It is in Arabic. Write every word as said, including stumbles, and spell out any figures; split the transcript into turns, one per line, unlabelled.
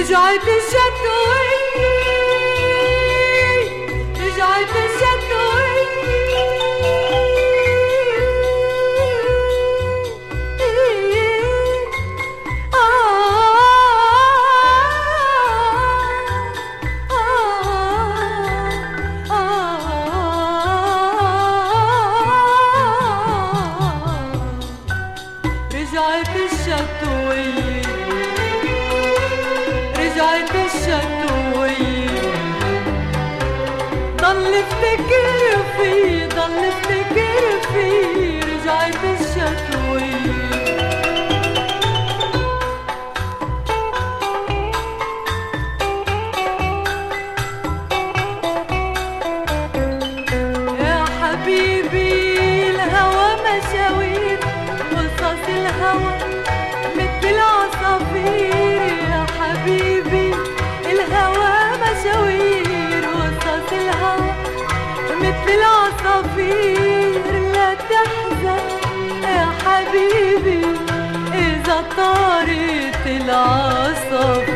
رجعت الشتوية رجعت الشتوية رجعت الشتوية رجعت الشتوية ضل افتكر فيه ضل افتكر فيه رجعت الشتوية يا حبيبي الهوى مشاوير قصص الهوى مثل العصافير يا حبيبي الهوى مشاوير قصص الهوى مثل العصافير لا تحزن يا حبيبي إذا طارت العصافير